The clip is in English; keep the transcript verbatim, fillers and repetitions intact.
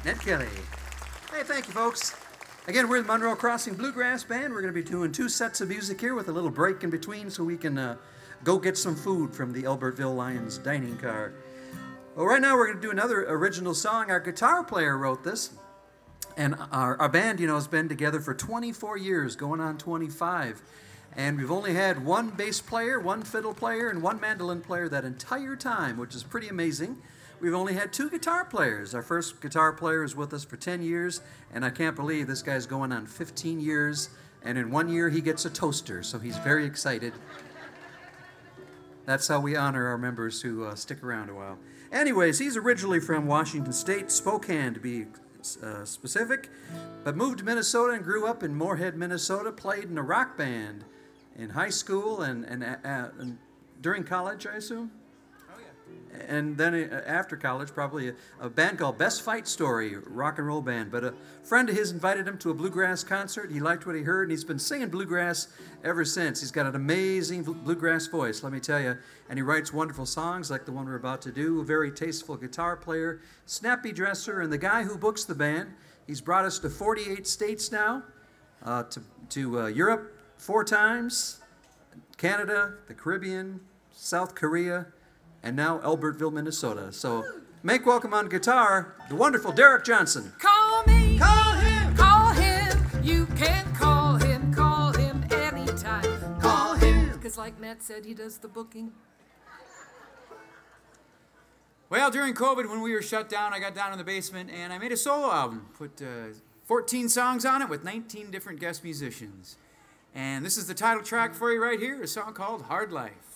Ned Kelly. Hey, thank you, folks. Again, we're the Monroe Crossing Bluegrass Band. We're going to be doing two sets of music here with a little break in between so we can uh, go get some food from the Albertville Lions dining car. Well, right now we're going to do another original song. Our guitar player wrote this, and our, our band, you know, has been together for twenty-four years, going on twenty-five. And we've only had one bass player, one fiddle player, and one mandolin player that entire time, which is pretty amazing. We've only had two guitar players. Our first guitar player is with us for ten years, and I can't believe this guy's going on fifteen years, and in one year he gets a toaster, so he's very excited. That's how we honor our members who uh, stick around a while. Anyways, he's originally from Washington State, Spokane to be uh, specific, but moved to Minnesota and grew up in Moorhead, Minnesota, played in a rock band in high school and, and, uh, and during college, I assume? And then after college, probably a, a band called Best Fight Story, rock and roll band. But a friend of his invited him to a bluegrass concert. He liked what he heard, and he's been singing bluegrass ever since. He's got an amazing bluegrass voice, let me tell you. And he writes wonderful songs like the one we're about to do. A very tasteful guitar player, snappy dresser, and the guy who books the band. He's brought us to forty-eight states now, uh, to, to uh, Europe four times, Canada, the Caribbean, South Korea, and now Albertville, Minnesota. So make welcome on guitar, the wonderful Derek Johnson. Call me. Call him. Call him. You can call him. Call him anytime. Call him. Because like Matt said, he does the booking. Well, during COVID, when we were shut down, I got down in the basement and I made a solo album. Put uh, fourteen songs on it with nineteen different guest musicians. And this is the title track for you right here, a song called Hard Life.